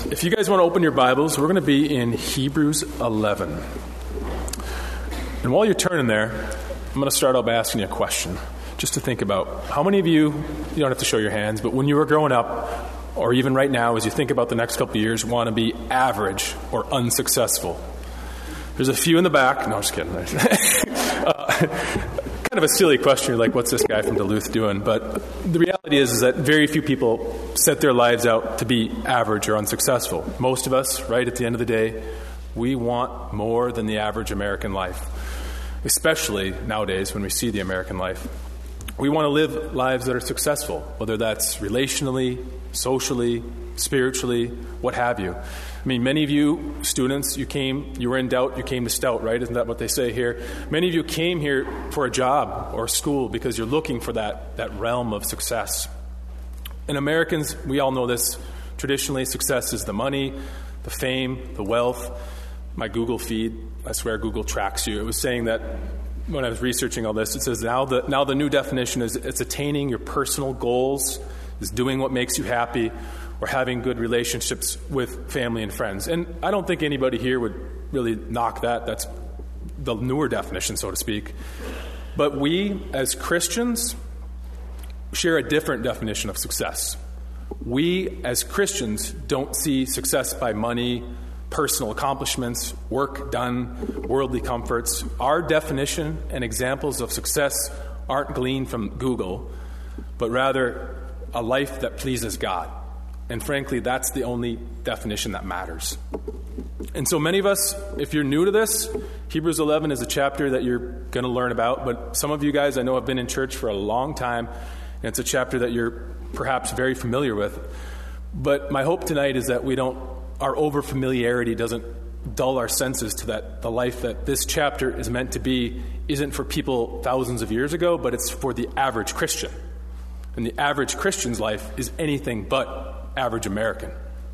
If you guys want to open your Bibles, we're going to be in Hebrews 11. And while you're turning there, I'm going to start out by asking you a question, just to think about. How many of you don't have to show your hands, but when you were growing up, or even right now, as you think about the next couple of years, want to be average or unsuccessful? There's a few in the back. No, I'm just kidding. Kind of a silly question. You're like, what's this guy from Duluth doing? But the reality is that very few people set their lives out to be average or unsuccessful. Most of us, right at the end of the day, we want more than the average American life, especially nowadays when we see the American life. We want to live lives that are successful, whether that's relationally, socially, spiritually, what have you. I mean, many of you students, you were in doubt, you came to stout, right? Isn't that what they say here? Many of you came here for a job or school because you're looking for that realm of success. And Americans, we all know this, traditionally success is the money, the fame, the wealth. My Google feed, I swear Google tracks you. It was saying that when I was researching all this, it says now the new definition is it's attaining your personal goals, is doing what makes you happy, or having good relationships with family and friends. And I don't think anybody here would really knock that. That's the newer definition, so to speak. But we, as Christians, share a different definition of success. We, as Christians, don't see success by money, personal accomplishments, work done, worldly comforts. Our definition and examples of success aren't gleaned from Google, but rather a life that pleases God. And frankly, that's the only definition that matters. And so many of us, if you're new to this, Hebrews 11 is a chapter that you're going to learn about. But some of you guys I know have been in church for a long time, and it's a chapter that you're perhaps very familiar with. But my hope tonight is that our over-familiarity doesn't dull our senses to that the life that this chapter is meant to be isn't for people thousands of years ago, but it's for the average Christian. And the average Christian's life is anything but average American.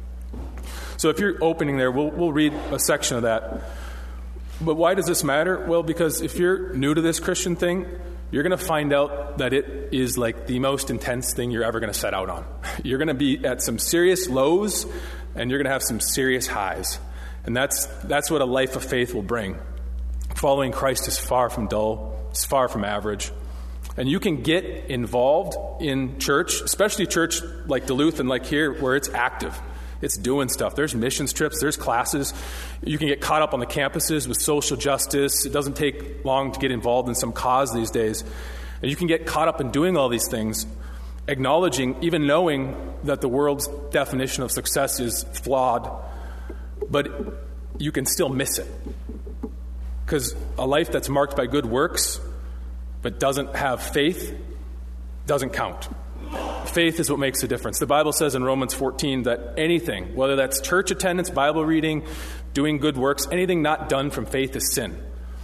So if you're opening there, we'll read a section of that. But why does this matter? Well, because if you're new to this Christian thing, you're going to find out that it is like the most intense thing you're ever going to set out on. You're going to be at some serious lows, and you're going to have some serious highs. And that's what a life of faith will bring. Following Christ is far from dull. It's far from average. And you can get involved in church, especially church like Duluth and like here, where it's active. It's doing stuff. There's missions trips. There's classes. You can get caught up on the campuses with social justice. It doesn't take long to get involved in some cause these days. And you can get caught up in doing all these things, acknowledging, even knowing that the world's definition of success is flawed, but you can still miss it. Because a life that's marked by good works but doesn't have faith doesn't count. Faith is what makes a difference. The Bible says in Romans 14 that anything, whether that's church attendance, Bible reading, doing good works, anything not done from faith is sin.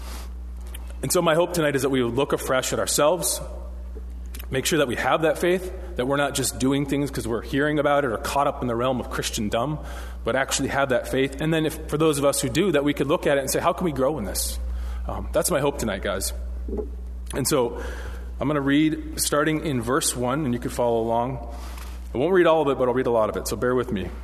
And so my hope tonight is that we would look afresh at ourselves, make sure that we have that faith, that we're not just doing things because we're hearing about it or caught up in the realm of Christendom, but actually have that faith. And then for those of us who do, that we could look at it and say, how can we grow in this? That's my hope tonight, guys. And so I'm going to read starting in verse 1, and you can follow along. I won't read all of it, but I'll read a lot of it, so bear with me.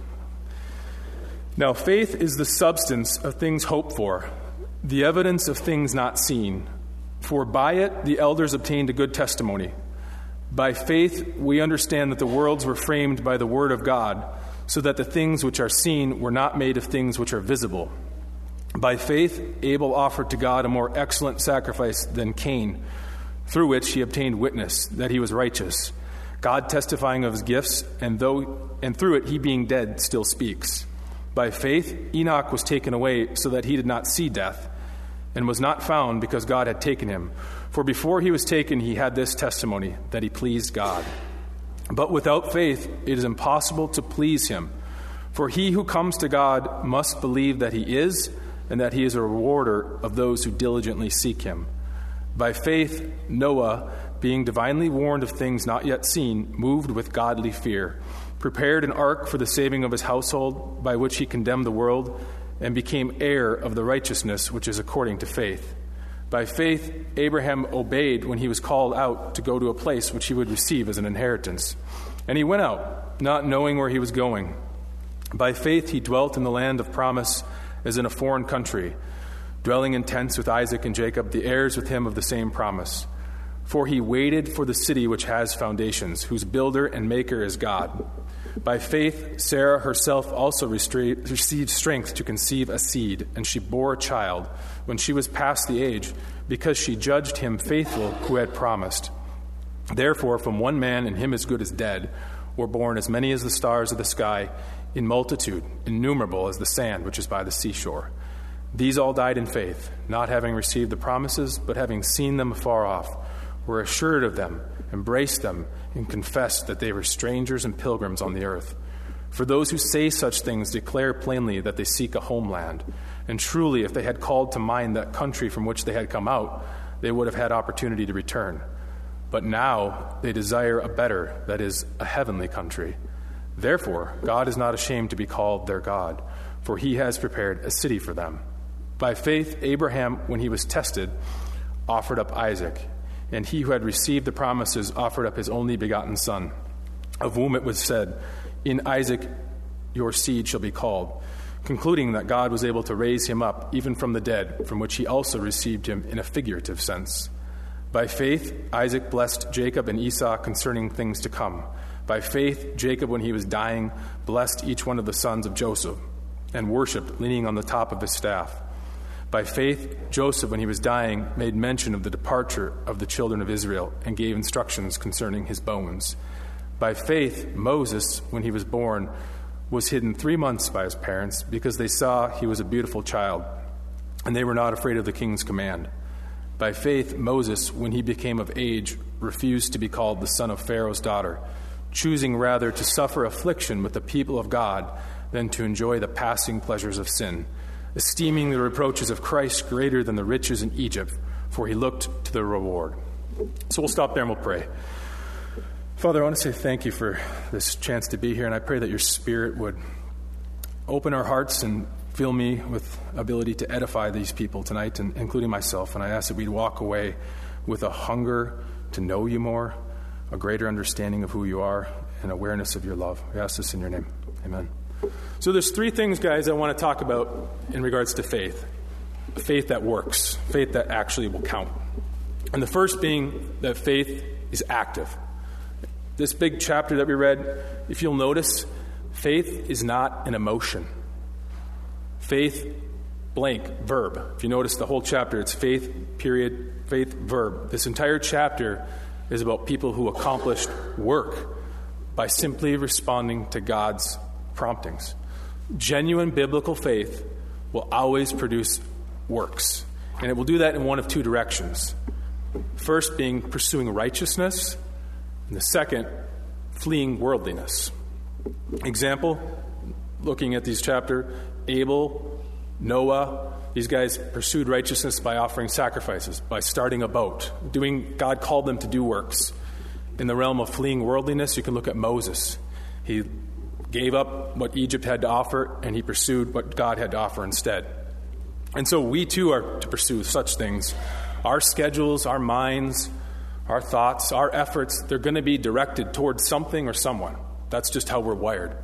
Now, faith is the substance of things hoped for, the evidence of things not seen. For by it the elders obtained a good testimony. By faith we understand that the worlds were framed by the word of God, so that the things which are seen were not made of things which are visible. By faith, Abel offered to God a more excellent sacrifice than Cain, through which he obtained witness that he was righteous, God testifying of his gifts, and through it he being dead still speaks. By faith, Enoch was taken away so that he did not see death, and was not found because God had taken him. For before he was taken, he had this testimony, that he pleased God. But without faith, it is impossible to please him. For he who comes to God must believe that he is, and that he is a rewarder of those who diligently seek him. By faith, Noah, being divinely warned of things not yet seen, moved with godly fear, prepared an ark for the saving of his household, by which he condemned the world, and became heir of the righteousness which is according to faith. By faith, Abraham obeyed when he was called out to go to a place which he would receive as an inheritance. And he went out, not knowing where he was going. By faith he dwelt in the land of promise as in a foreign country, dwelling in tents with Isaac and Jacob, the heirs with him of the same promise. For he waited for the city which has foundations, whose builder and maker is God. By faith Sarah herself also received strength to conceive a seed, and she bore a child when she was past the age, because she judged him faithful who had promised. Therefore, from one man, and him as good as dead, were born as many as the stars of the sky, in multitude, innumerable as the sand which is by the seashore. These all died in faith, not having received the promises, but having seen them afar off, were assured of them, embraced them, and confessed that they were strangers and pilgrims on the earth. For those who say such things declare plainly that they seek a homeland. And truly, if they had called to mind that country from which they had come out, they would have had opportunity to return. But now they desire a better, that is, a heavenly country. Therefore, God is not ashamed to be called their God, for he has prepared a city for them. By faith, Abraham, when he was tested, offered up Isaac, and he who had received the promises offered up his only begotten son, of whom it was said, "In Isaac your seed shall be called," concluding that God was able to raise him up even from the dead, from which he also received him in a figurative sense. By faith, Isaac blessed Jacob and Esau concerning things to come. By faith, Jacob, when he was dying, blessed each one of the sons of Joseph, and worshipped, leaning on the top of his staff. By faith, Joseph, when he was dying, made mention of the departure of the children of Israel, and gave instructions concerning his bones. By faith, Moses, when he was born, was hidden 3 months by his parents, because they saw he was a beautiful child, and they were not afraid of the king's command. By faith, Moses, when he became of age, refused to be called the son of Pharaoh's daughter, choosing rather to suffer affliction with the people of God than to enjoy the passing pleasures of sin, esteeming the reproaches of Christ greater than the riches in Egypt, for he looked to the reward. So we'll stop there and we'll pray. Father, I want to say thank you for this chance to be here, and I pray that your Spirit would open our hearts and fill me with ability to edify these people tonight, and including myself. And I ask that we'd walk away with a hunger to know you more, a greater understanding of who you are, and awareness of your love. We ask this in your name. Amen. So there's 3 things, guys, I want to talk about in regards to faith. Faith that works, faith that actually will count. And the first being that faith is active. This big chapter that we read, if you'll notice, faith is not an emotion. Faith, blank, verb. If you notice the whole chapter, it's faith, period, faith, verb. This entire chapter is about people who accomplished work by simply responding to God's promptings. Genuine biblical faith will always produce works, and it will do that in one of 2 directions. First being pursuing righteousness, and the second, fleeing worldliness. Example, looking at these chapter, Abel, Noah, these guys pursued righteousness by offering sacrifices, by starting a boat. God called them to do works. In the realm of fleeing worldliness, you can look at Moses. He gave up what Egypt had to offer, and he pursued what God had to offer instead. And so we too are to pursue such things. Our schedules, our minds, our thoughts, our efforts, they're going to be directed towards something or someone. That's just how we're wired.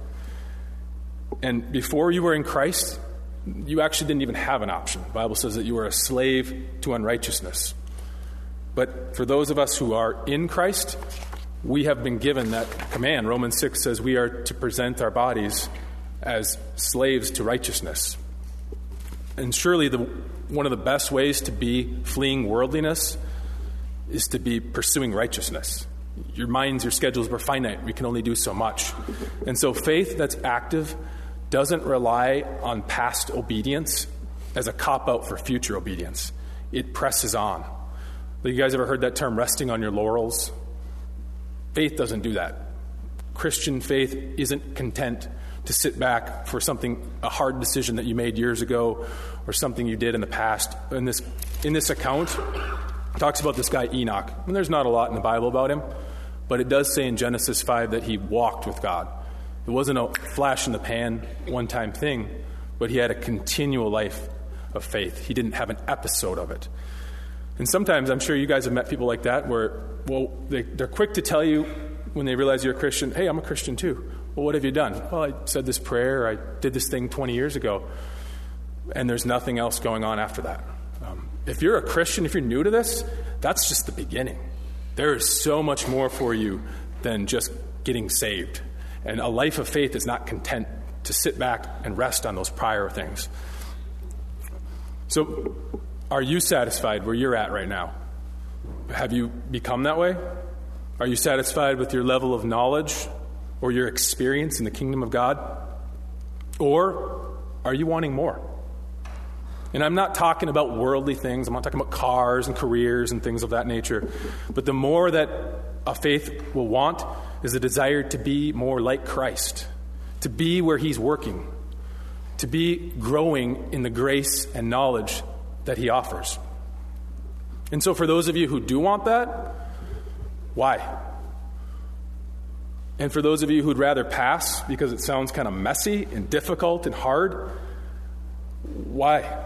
And before you were in Christ, you actually didn't even have an option. The Bible says that you were a slave to unrighteousness. But for those of us who are in Christ, we have been given that command. Romans 6 says we are to present our bodies as slaves to righteousness. And surely one of the best ways to be fleeing worldliness is to be pursuing righteousness. Your minds, your schedules, we're finite. We can only do so much. And so faith that's active doesn't rely on past obedience as a cop-out for future obedience. It presses on. You guys ever heard that term, resting on your laurels? Faith doesn't do that. Christian faith isn't content to sit back for a hard decision that you made years ago or something you did in the past. In this account, it talks about this guy Enoch. And there's not a lot in the Bible about him, but it does say in Genesis 5 that he walked with God. It wasn't a flash in the pan, one-time thing, but he had a continual life of faith. He didn't have an episode of it. And sometimes, I'm sure you guys have met people like that where, they're quick to tell you when they realize you're a Christian, hey, I'm a Christian too. Well, what have you done? Well, I said this prayer, I did this thing 20 years ago, and there's nothing else going on after that. If you're a Christian, if you're new to this, that's just the beginning. There is so much more for you than just getting saved. And a life of faith is not content to sit back and rest on those prior things. So, are you satisfied where you're at right now? Have you become that way? Are you satisfied with your level of knowledge or your experience in the kingdom of God? Or are you wanting more? And I'm not talking about worldly things. I'm not talking about cars and careers and things of that nature. But the more that a faith will want is a desire to be more like Christ, to be where he's working, to be growing in the grace and knowledge that he offers. And so for those of you who do want that, why? And for those of you who'd rather pass because it sounds kind of messy and difficult and hard, why?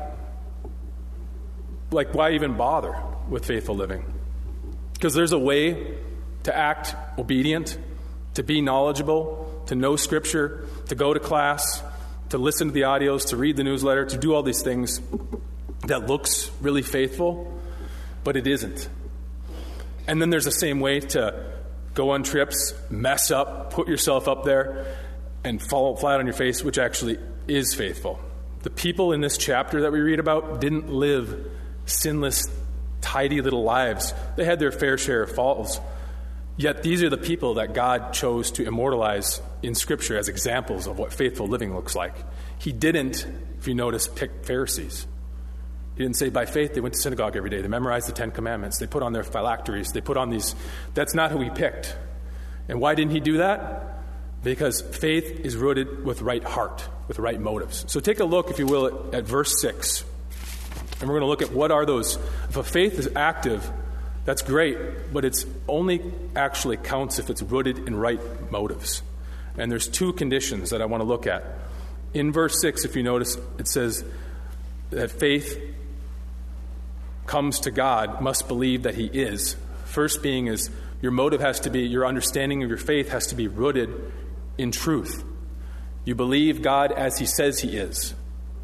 Like, why even bother with faithful living? Because there's a way to act obedient, to be knowledgeable, to know Scripture, to go to class, to listen to the audios, to read the newsletter, to do all these things that looks really faithful, but it isn't. And then there's the same way to go on trips, mess up, put yourself up there, and fall flat on your face, which actually is faithful. The people in this chapter that we read about didn't live sinless, tidy little lives. They had their fair share of faults. Yet these are the people that God chose to immortalize in Scripture as examples of what faithful living looks like. He didn't, if you notice, pick Pharisees. He didn't say by faith they went to synagogue every day. They memorized the 10 Commandments. They put on their phylacteries. They put on these. That's not who he picked. And why didn't he do that? Because faith is rooted with right heart, with right motives. So take a look, if you will, at verse 6. And we're going to look at what are those. If a faith is active, that's great, but it's only actually counts if it's rooted in right motives. And there's two conditions that I want to look at. In verse 6, if you notice, it says that faith comes to God, must believe that he is. First being is your motive has to be, your understanding of your faith has to be rooted in truth. You believe God as he says he is.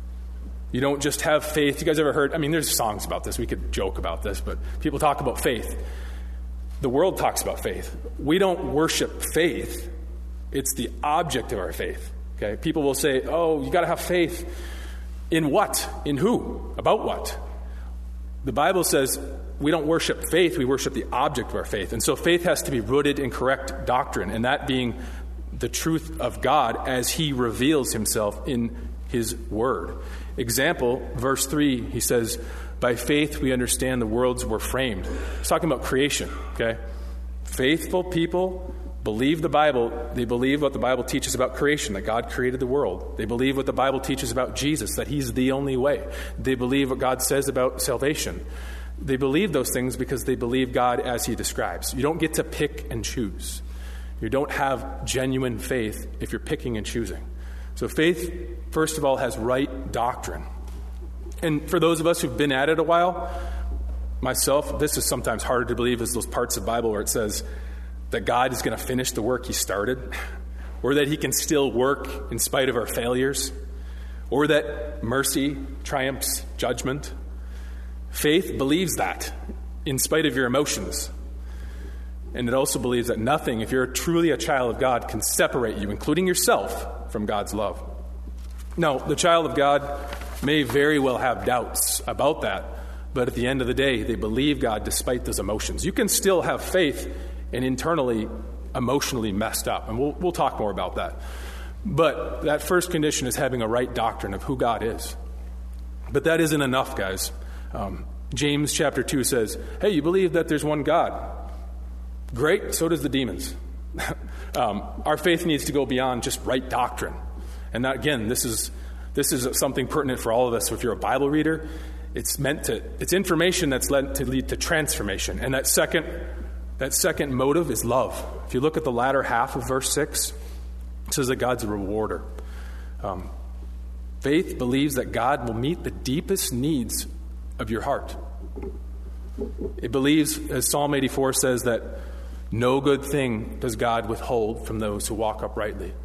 You don't just have faith. You guys ever heard, there's songs about this. We could joke about this, but people talk about faith. The world talks about faith. We don't worship faith. It's the object of our faith. Okay? People will say, oh, you got to have faith. In what? In who? About what? The Bible says we don't worship faith, we worship the object of our faith. And so faith has to be rooted in correct doctrine, and that being the truth of God as he reveals himself in his word. Example, verse 3, he says, by faith we understand the worlds were framed. He's talking about creation, okay? Faithful people believe the Bible. They believe what the Bible teaches about creation, that God created the world. They believe what the Bible teaches about Jesus, that he's the only way. They believe what God says about salvation. They believe those things because they believe God as he describes. You don't get to pick and choose. You don't have genuine faith if you're picking and choosing. So faith, first of all, has right doctrine. And for those of us who've been at it a while, myself, this is sometimes harder to believe is those parts of the Bible where it says that God is going to finish the work he started, or that he can still work in spite of our failures, or that mercy triumphs judgment. Faith believes that in spite of your emotions. And it also believes that nothing, if you're truly a child of God, can separate you, including yourself, from God's love. Now, the child of God may very well have doubts about that, but at the end of the day, they believe God despite those emotions. You can still have faith and internally, emotionally messed up, and we'll talk more about that. But that first condition is having a right doctrine of who God is. But that isn't enough, guys. James chapter 2 says, hey, you believe that there's one God. Great, so does the demons. Our faith needs to go beyond just right doctrine. And that, again, this is something pertinent for all of us. So if you're a Bible reader, it's information that's led to lead to transformation. And that second motive is love. If you look at the latter half of verse 6, it says that God's a rewarder. Faith believes that God will meet the deepest needs of your heart. It believes, as Psalm 84 says, that no good thing does God withhold from those who walk uprightly.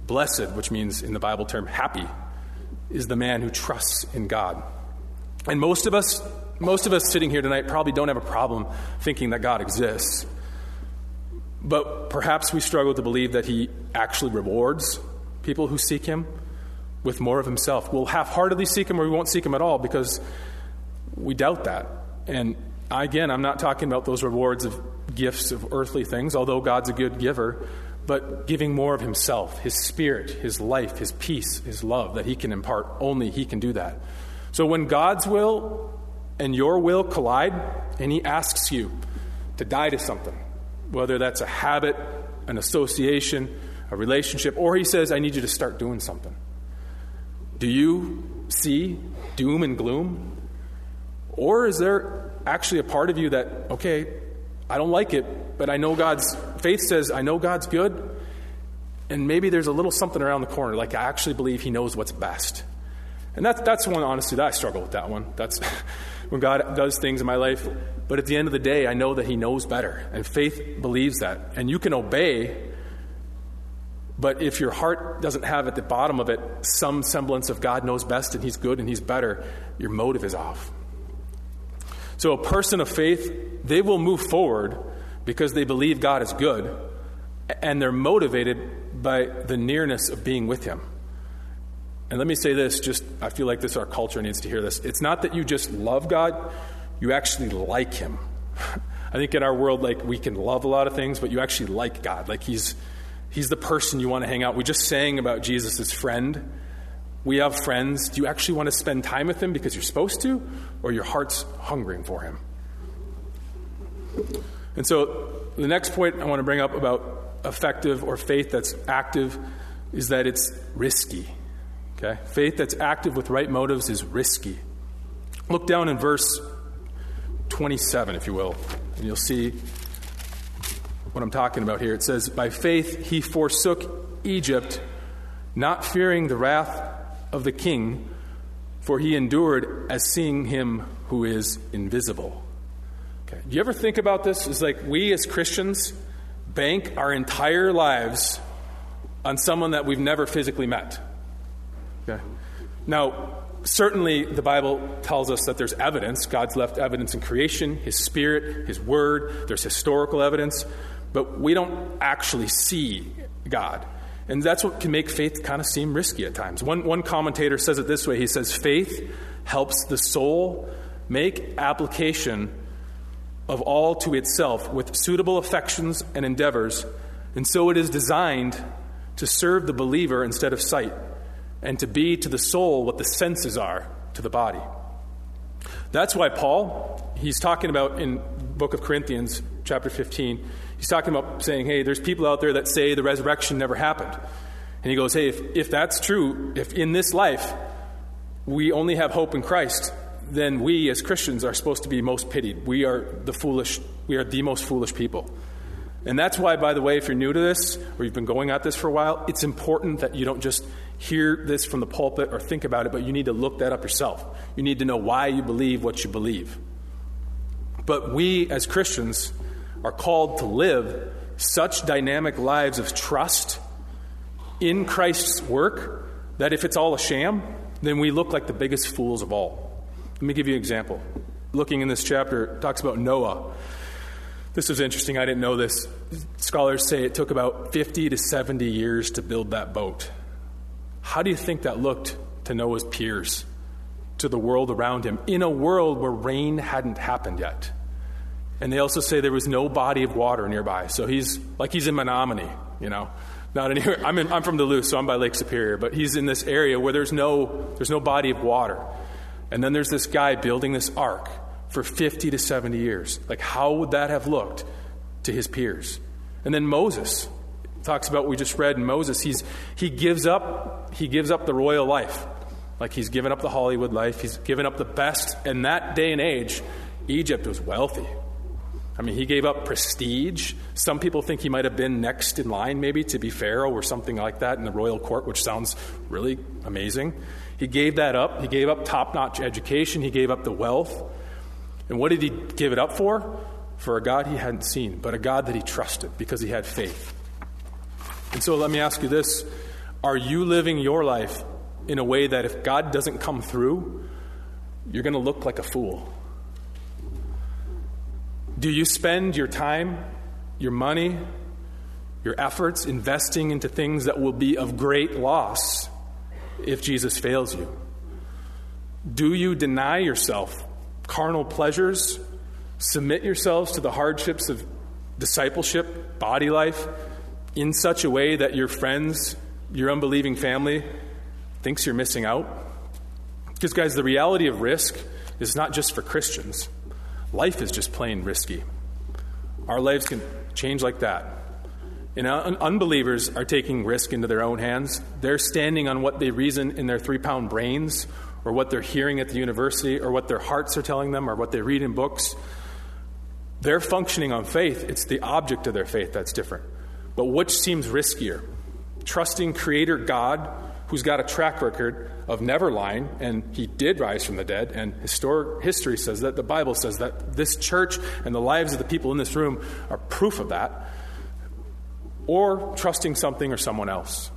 Blessed, which means in the Bible term happy, is the man who trusts in God. And most of us sitting here tonight probably don't have a problem thinking that God exists. But perhaps we struggle to believe that he actually rewards people who seek him with more of himself. We'll half-heartedly seek him, or we won't seek him at all because we doubt that. And again, I'm not talking about those rewards of gifts of earthly things, although God's a good giver, but giving more of himself, his spirit, his life, his peace, his love that he can impart. Only he can do that. So when God's will and your will collide, and he asks you to die to something, whether that's a habit, an association, a relationship, or he says, I need you to start doing something. Do you see doom and gloom? Or is there actually a part of you that, okay, I don't like it, but I know faith says, I know God's good, and maybe there's a little something around the corner, like I actually believe he knows what's best. And that's one, honestly, that I struggle with that one. That's when God does things in my life. But at the end of the day, I know that he knows better. And faith believes that. And you can obey, but if your heart doesn't have at the bottom of it some semblance of God knows best and he's good and he's better, your motive is off. So a person of faith, they will move forward because they believe God is good, and they're motivated by the nearness of being with him. And let me say this, I feel like our culture needs to hear this. It's not that you just love God, you actually like him. I think in our world, we can love a lot of things, but you actually like God. He's the person you want to hang out. We just sang about Jesus as friend. We have friends. Do you actually want to spend time with him because you're supposed to, or your heart's hungering for him? And so the next point I want to bring up about effective or faith that's active is that it's risky. Okay? Faith that's active with right motives is risky. Look down in verse 27, if you will, and you'll see what I'm talking about here. It says, by faith he forsook Egypt, not fearing the wrath of the king, for he endured as seeing him who is invisible. Okay. Do you ever think about this? It's like we as Christians bank our entire lives on someone that we've never physically met. Okay. Now, certainly the Bible tells us that there's evidence. God's left evidence in creation, his spirit, his word. There's historical evidence. But we don't actually see God. And that's what can make faith kind of seem risky at times. One commentator says it this way. He says, faith helps the soul make application of all to itself with suitable affections and endeavors, and so it is designed to serve the believer instead of sight, and to be to the soul what the senses are to the body. That's why Paul, he's talking about in the book of Corinthians, chapter 15, he's talking about saying, hey, there's people out there that say the resurrection never happened. And he goes, hey, if that's true, if in this life we only have hope in Christ, then we as Christians are supposed to be most pitied. We are the most foolish people. And that's why, by the way, if you're new to this, or you've been going at this for a while, it's important that you don't just hear this from the pulpit or think about it, but you need to look that up yourself. You need to know why you believe what you believe. But we as Christians are called to live such dynamic lives of trust in Christ's work that if it's all a sham, then we look like the biggest fools of all. Let me give you an example. Looking in this chapter, it talks about Noah. This was interesting. I didn't know this. Scholars say it took about 50 to 70 years to build that boat. How do you think that looked to Noah's peers, to the world around him, in a world where rain hadn't happened yet? And they also say there was no body of water nearby. So he's in Menominee, not anywhere. I'm from Duluth, so I'm by Lake Superior, but he's in this area where there's no body of water. And then there's this guy building this ark for 50 to 70 years. How would that have looked to his peers? And then Moses talks about what we just read in Moses. He gives up the royal life. He's given up the Hollywood life. He's given up the best. In that day and age, Egypt was wealthy. He gave up prestige. Some people think he might have been next in line maybe to be Pharaoh or something like that in the royal court, which sounds really amazing. He gave that up. He gave up top-notch education. He gave up the wealth. And what did he give it up for? For a God he hadn't seen, but a God that he trusted because he had faith. And so let me ask you this. Are you living your life in a way that if God doesn't come through, you're going to look like a fool? Do you spend your time, your money, your efforts investing into things that will be of great loss if Jesus fails you? Do you deny yourself carnal pleasures, submit yourselves to the hardships of discipleship, body life, in such a way that your friends, your unbelieving family, thinks you're missing out? Because, guys, the reality of risk is not just for Christians. Life is just plain risky. Our lives can change like that. And unbelievers are taking risk into their own hands. They're standing on what they reason in their 3-pound brains, or what they're hearing at the university, or what their hearts are telling them, or what they read in books. They're functioning on faith. It's the object of their faith that's different. But which seems riskier? Trusting Creator God, who's got a track record of never lying, and he did rise from the dead, and history says that, the Bible says that, this church and the lives of the people in this room are proof of that, or trusting something or someone else.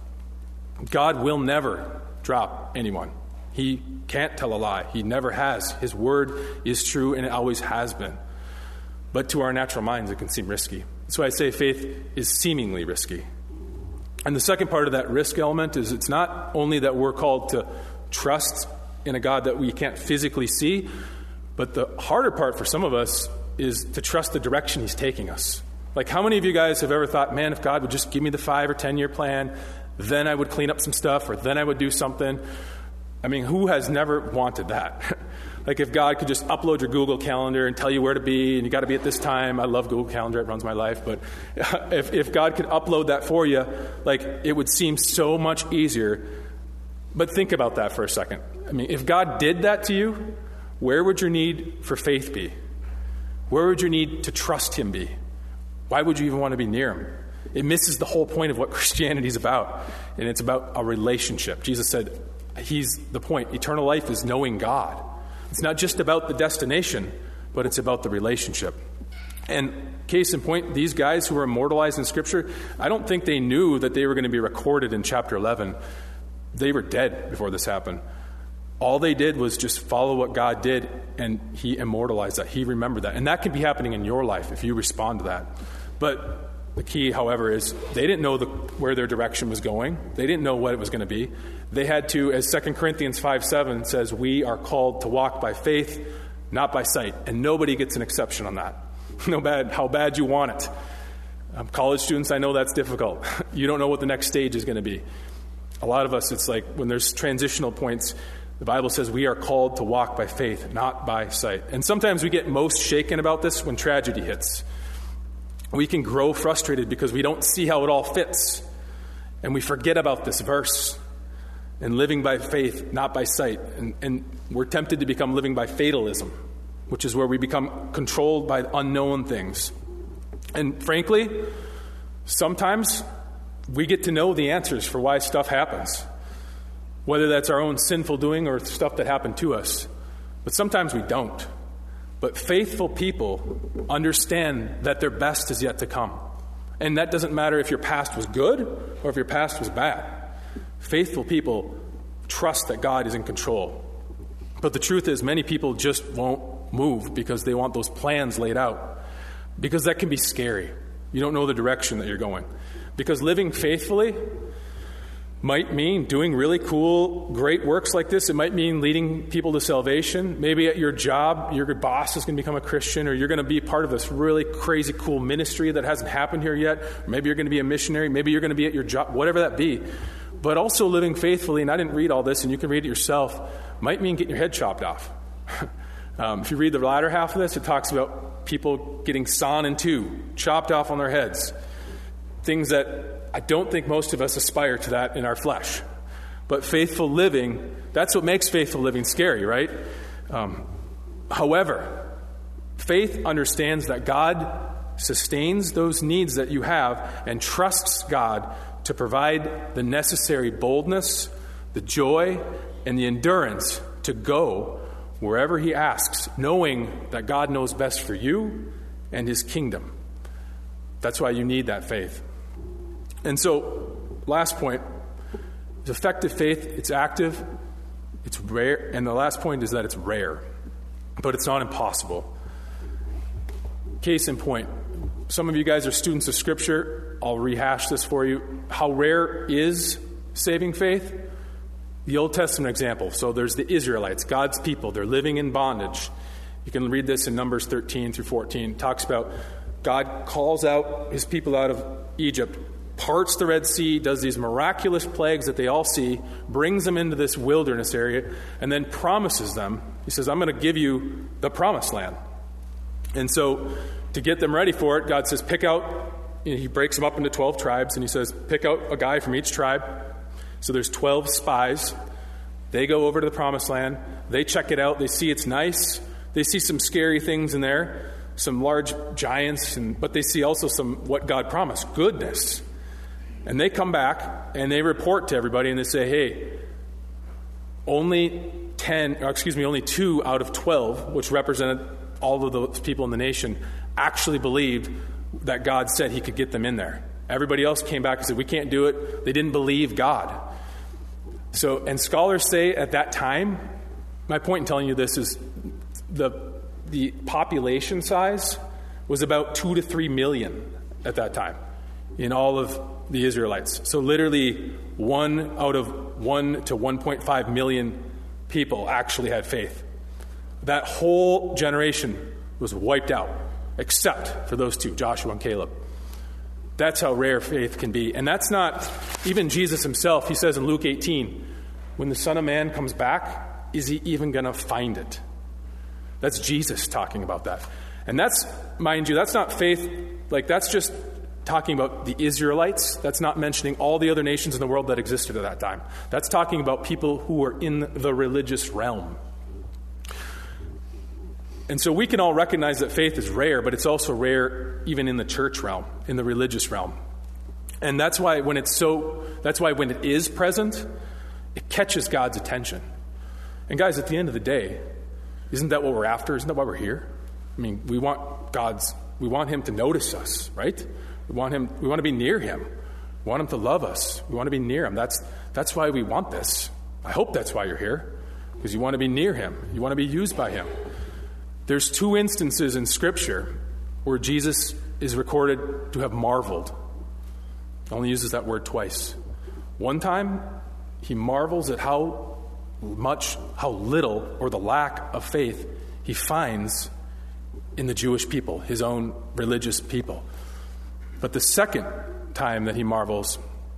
God will never drop anyone. He can't tell a lie. He never has. His word is true, and it always has been. But to our natural minds, it can seem risky. That's why I say faith is seemingly risky. And the second part of that risk element is it's not only that we're called to trust in a God that we can't physically see, but the harder part for some of us is to trust the direction he's taking us. Like, how many of you guys have ever thought, man, if God would just give me the 5 or 10 year plan, then I would clean up some stuff, or then I would do something? I mean, who has never wanted that? Like, if God could just upload your Google Calendar and tell you where to be, and you got to be at this time. I love Google Calendar. It runs my life. But if God could upload that for you, like, it would seem so much easier. But think about that for a second. I mean, if God did that to you, where would your need for faith be? Where would your need to trust him be? Why would you even want to be near him? It misses the whole point of what Christianity is about. And it's about a relationship. Jesus said, he's the point. Eternal life is knowing God. It's not just about the destination, but it's about the relationship. And case in point, these guys who were immortalized in Scripture, I don't think they knew that they were going to be recorded in chapter 11. They were dead before this happened. All they did was just follow what God did, and he immortalized that. He remembered that. And that can be happening in your life if you respond to that. But the key, however, is they didn't know where their direction was going. They didn't know what it was going to be. They had to, as 2 Corinthians 5:7 says, we are called to walk by faith, not by sight. And nobody gets an exception on that. No matter how bad you want it. College students, I know that's difficult. You don't know what the next stage is going to be. A lot of us, it's like when there's transitional points, the Bible says we are called to walk by faith, not by sight. And sometimes we get most shaken about this when tragedy hits. We can grow frustrated because we don't see how it all fits. And we forget about this verse. And living by faith, not by sight. And we're tempted to become living by fatalism, which is where we become controlled by unknown things. And frankly, sometimes we get to know the answers for why stuff happens. Whether that's our own sinful doing or stuff that happened to us. But sometimes we don't. But faithful people understand that their best is yet to come. And that doesn't matter if your past was good or if your past was bad. Faithful people trust that God is in control. But the truth is, many people just won't move because they want those plans laid out. Because that can be scary. You don't know the direction that you're going. Because living faithfully might mean doing really cool, great works like this. It might mean leading people to salvation. Maybe at your job, your boss is going to become a Christian, or you're going to be part of this really crazy, cool ministry that hasn't happened here yet. Maybe you're going to be a missionary. Maybe you're going to be at your job, whatever that be. But also living faithfully, and I didn't read all this, and you can read it yourself, might mean getting your head chopped off. If you read the latter half of this, it talks about people getting sawn in two, chopped off on their heads. Things that I don't think most of us aspire to that in our flesh. But faithful living, that's what makes faithful living scary, right? However, faith understands that God sustains those needs that you have and trusts God to provide the necessary boldness, the joy, and the endurance to go wherever he asks, knowing that God knows best for you and his kingdom. That's why you need that faith. And so, last point, It's effective faith. It's active. It's rare. And the last point is that it's rare. But it's not impossible. Case in point. Some of you guys are students of Scripture. I'll rehash this for you. How rare is saving faith? The Old Testament example. So there's the Israelites, God's people. They're living in bondage. You can read this in Numbers 13 through 14. It talks about God calls out his people out of Egypt, parts the Red Sea, does these miraculous plagues that they all see, brings them into this wilderness area, and then promises them. He says, I'm going to give you the promised land. And so to get them ready for it, God says, pick out, he breaks them up into 12 tribes, and he says, pick out a guy from each tribe. So there's 12 spies. They go over to the promised land. They check it out. They see it's nice. They see some scary things in there, some large giants, but they see also some what God promised, goodness. And they come back and they report to everybody and they say, hey, only 2 out of 12, which represented all of the people in the nation, actually believed that God said he could get them in there. Everybody else came back and said, we can't do it. They didn't believe God. So, and scholars say at that time, my point in telling you this is the population size was about 2 to 3 million at that time in all of the Israelites. So literally 1 out of 1 to 1.5 million people actually had faith. That whole generation was wiped out, except for those two, Joshua and Caleb. That's how rare faith can be. And that's not, even Jesus himself, he says in Luke 18, when the Son of Man comes back, is he even going to find it? That's Jesus talking about that. And that's, mind you, that's not faith, like that's just talking about the Israelites. That's not mentioning all the other nations in the world that existed at that time. That's talking about people who were in the religious realm. And so we can all recognize that faith is rare, but it's also rare even in the church realm, in the religious realm. And that's why when it is present, it catches God's attention. And guys, at the end of the day, isn't that what we're after? Isn't that why we're here? I mean, we want him to notice us, right? We want to be near him. We want him to love us. We want to be near him. That's why we want this. I hope that's why you're here, because you want to be near him. You want to be used by him. There's 2 instances in Scripture where Jesus is recorded to have marveled. He only uses that word twice. One time, he marvels at how little, or the lack of faith he finds in the Jewish people, his own religious people. But the second time that he marvels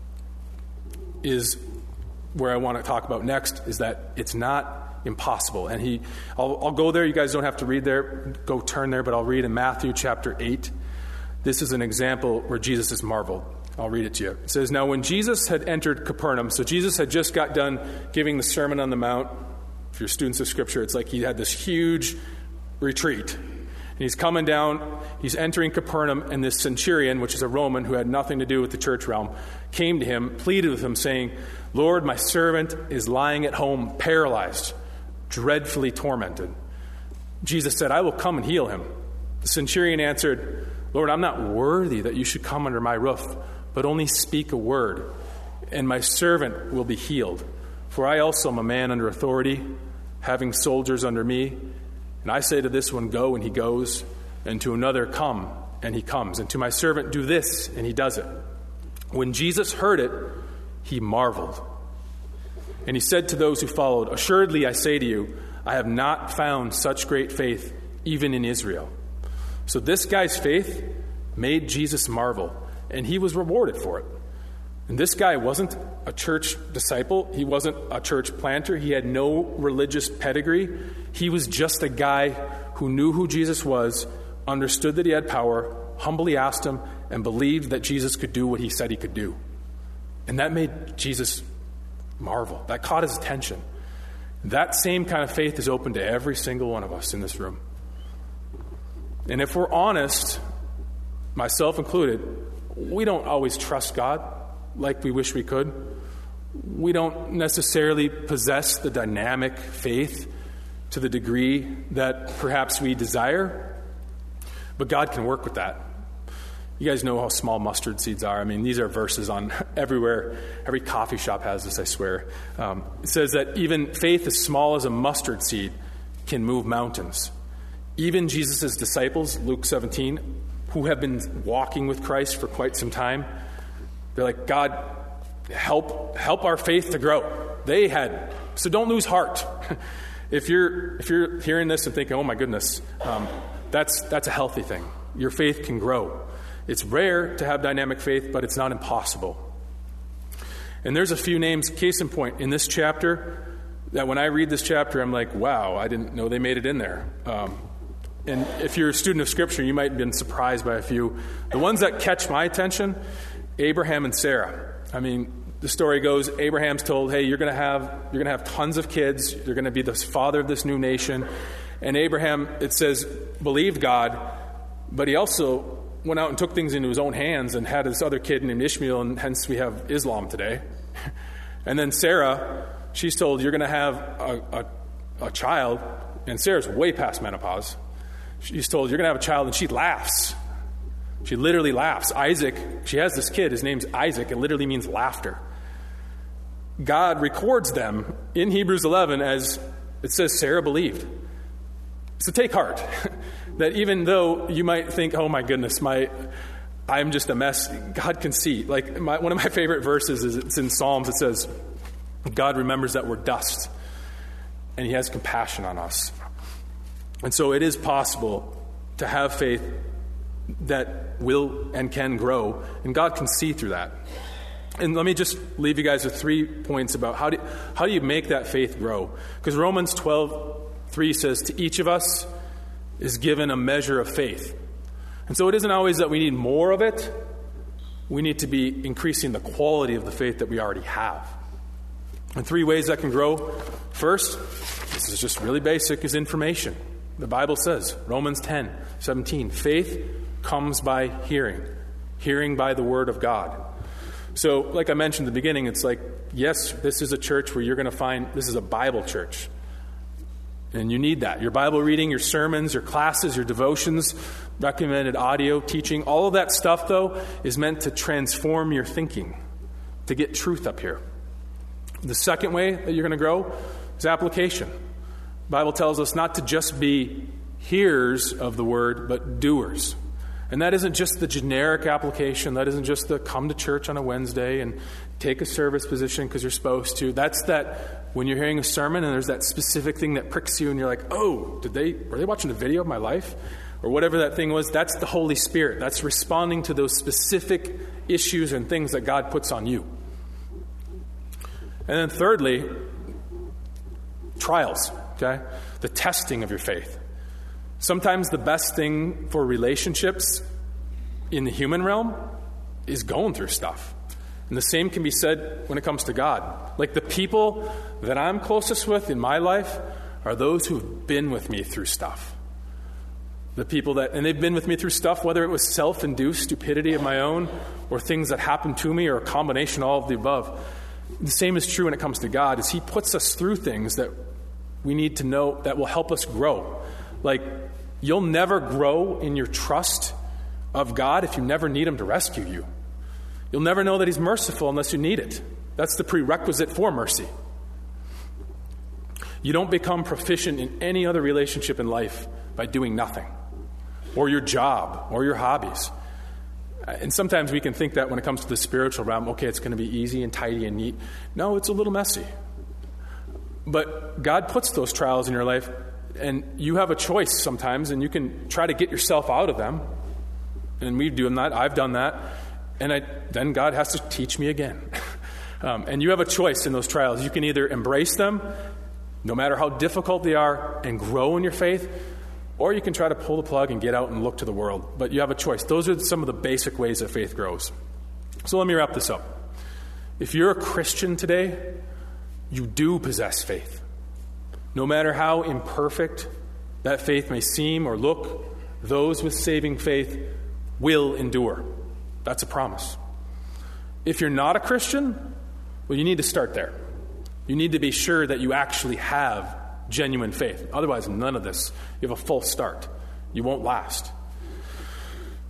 is where I want to talk about next, is that it's not impossible. And I'll go there. You guys don't have to read there. Go turn there, but I'll read in Matthew chapter 8. This is an example where Jesus is marveled. I'll read it to you. It says, now when Jesus had entered Capernaum, so Jesus had just got done giving the Sermon on the Mount. If you're students of Scripture, it's like he had this huge retreat. And he's coming down, he's entering Capernaum, and this centurion, which is a Roman who had nothing to do with the church realm, came to him, pleaded with him, saying, Lord, my servant is lying at home, paralyzed, dreadfully tormented. Jesus said, I will come and heal him. The centurion answered, Lord, I'm not worthy that you should come under my roof, but only speak a word, and my servant will be healed. For I also am a man under authority, having soldiers under me. And I say to this one, go, and he goes, and to another, come, and he comes, and to my servant, do this, and he does it. When Jesus heard it, he marveled. And he said to those who followed, assuredly I say to you, I have not found such great faith even in Israel. So this guy's faith made Jesus marvel, and he was rewarded for it. And this guy wasn't a church disciple. He wasn't a church planter. He had no religious pedigree. He was just a guy who knew who Jesus was, understood that he had power, humbly asked him, and believed that Jesus could do what he said he could do. And that made Jesus marvel. That caught his attention. That same kind of faith is open to every single one of us in this room. And if we're honest, myself included, we don't always trust God like we wish we could. We don't necessarily possess the dynamic faith to the degree that perhaps we desire, but God can work with that. You guys know how small mustard seeds are. I mean, these are verses on everywhere. Every coffee shop has this, I swear. It says that even faith as small as a mustard seed can move mountains. Even Jesus' disciples, Luke 17, who have been walking with Christ for quite some time, they're like, God, help our faith to grow. They had, so don't lose heart. If you're hearing this and thinking, oh my goodness, that's a healthy thing. Your faith can grow. It's rare to have dynamic faith, but it's not impossible. And there's a few names, case in point, in this chapter, that when I read this chapter, I'm like, wow, I didn't know they made it in there. And if you're a student of Scripture, you might have been surprised by a few. The ones that catch my attention, Abraham and Sarah. I mean, the story goes, Abraham's told, hey, you're going to have tons of kids. You're going to be the father of this new nation. And Abraham, it says, believed God, but he also went out and took things into his own hands and had this other kid named Ishmael, and hence we have Islam today. And then Sarah, she's told, you're going to have a child, and Sarah's way past menopause. She's told, you're going to have a child, and she laughs. She literally laughs. Isaac, she has this kid, his name's Isaac. It literally means laughter. God records them in Hebrews 11 as it says Sarah believed. So take heart that even though you might think, oh my goodness, I'm just a mess, God can see. Like one of my favorite verses is it's in Psalms. It says, God remembers that we're dust, and he has compassion on us. And so it is possible to have faith that will and can grow, and God can see through that. And let me just leave you guys with 3 points about how do you make that faith grow? Because Romans 12:3 says, to each of us is given a measure of faith. And so it isn't always that we need more of it. We need to be increasing the quality of the faith that we already have. And 3 ways that can grow. First, this is just really basic, is information. The Bible says, Romans 10:17, faith comes by hearing by the word of God. So, like I mentioned at the beginning, it's like, yes, this is a church where you're going to find, this is a Bible church. And you need that. Your Bible reading, your sermons, your classes, your devotions, recommended audio, teaching, all of that stuff, though, is meant to transform your thinking, to get truth up here. The second way that you're going to grow is application. The Bible tells us not to just be hearers of the word, but doers. And that isn't just the generic application. That isn't just the come to church on a Wednesday and take a service position because you're supposed to. That's that when you're hearing a sermon and there's that specific thing that pricks you and you're like, oh, were they watching a video of my life? Or whatever that thing was. That's the Holy Spirit. That's responding to those specific issues and things that God puts on you. And then thirdly, trials, okay? The testing of your faith. Sometimes the best thing for relationships in the human realm is going through stuff. And the same can be said when it comes to God. Like the people that I'm closest with in my life are those who've been with me through stuff. The people and they've been with me through stuff, whether it was self-induced stupidity of my own or things that happened to me or a combination of all of the above. The same is true when it comes to God, is he puts us through things that we need to know that will help us grow. Like, you'll never grow in your trust of God if you never need him to rescue you. You'll never know that he's merciful unless you need it. That's the prerequisite for mercy. You don't become proficient in any other relationship in life by doing nothing, or your job, or your hobbies. And sometimes we can think that when it comes to the spiritual realm, okay, it's going to be easy and tidy and neat. No, it's a little messy. But God puts those trials in your life, and you have a choice sometimes, and you can try to get yourself out of them. And we've done that. I've done that. And then God has to teach me again. And you have a choice in those trials. You can either embrace them, no matter how difficult they are, and grow in your faith, or you can try to pull the plug and get out and look to the world. But you have a choice. Those are some of the basic ways that faith grows. So let me wrap this up. If you're a Christian today, you do possess faith. No matter how imperfect that faith may seem or look, those with saving faith will endure. That's a promise. If you're not a Christian, well, you need to start there. You need to be sure that you actually have genuine faith. Otherwise, none of this. You have a false start. You won't last.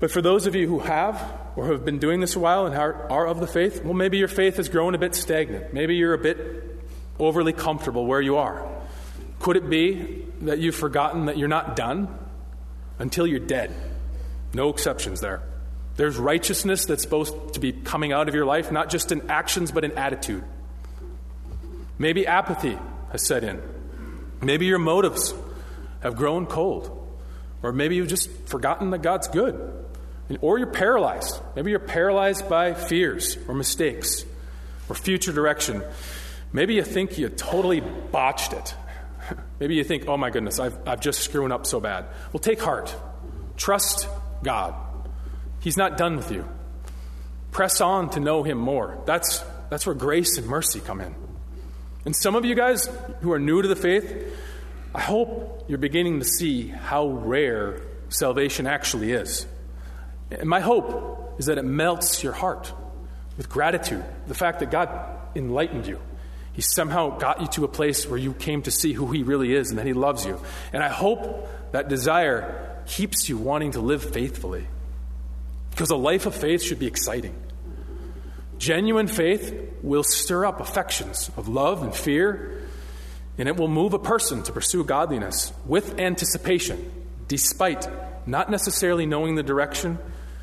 But for those of you who have or have been doing this a while and are of the faith, well, maybe your faith has grown a bit stagnant. Maybe you're a bit overly comfortable where you are. Could it be that you've forgotten that you're not done until you're dead? No exceptions there. There's righteousness that's supposed to be coming out of your life, not just in actions, but in attitude. Maybe apathy has set in. Maybe your motives have grown cold. Or maybe you've just forgotten that God's good. Or you're paralyzed. Maybe you're paralyzed by fears or mistakes or future direction. Maybe you think you totally botched it. Maybe you think, oh my goodness, I've just screwed up so bad. Well, take heart. Trust God. He's not done with you. Press on to know Him more. That's where grace and mercy come in. And some of you guys who are new to the faith, I hope you're beginning to see how rare salvation actually is. And my hope is that it melts your heart with gratitude. The fact that God enlightened you. He somehow got you to a place where you came to see who He really is and that He loves you. And I hope that desire keeps you wanting to live faithfully. Because a life of faith should be exciting. Genuine faith will stir up affections of love and fear, and it will move a person to pursue godliness with anticipation, despite not necessarily knowing the direction,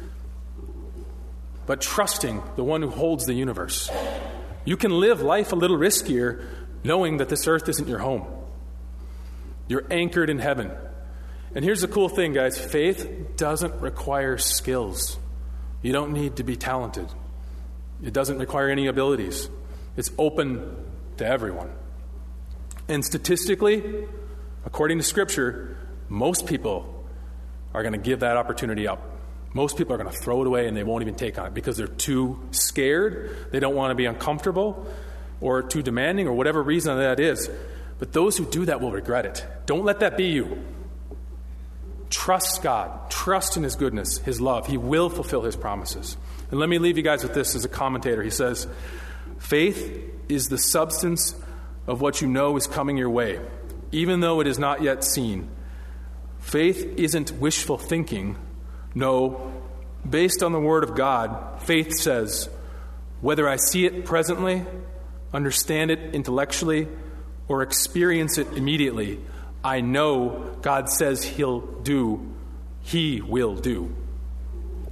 but trusting the one who holds the universe. You can live life a little riskier knowing that this earth isn't your home. You're anchored in heaven. And here's the cool thing, guys. Faith doesn't require skills. You don't need to be talented. It doesn't require any abilities. It's open to everyone. And statistically, according to Scripture, most people are going to give that opportunity up. Most people are going to throw it away and they won't even take on it because they're too scared. They don't want to be uncomfortable or too demanding or whatever reason that is. But those who do that will regret it. Don't let that be you. Trust God. Trust in His goodness, His love. He will fulfill His promises. And let me leave you guys with this as a commentator. He says, faith is the substance of what you know is coming your way, even though it is not yet seen. Faith isn't wishful thinking. No, based on the Word of God, faith says, whether I see it presently, understand it intellectually, or experience it immediately, I know God says He will do.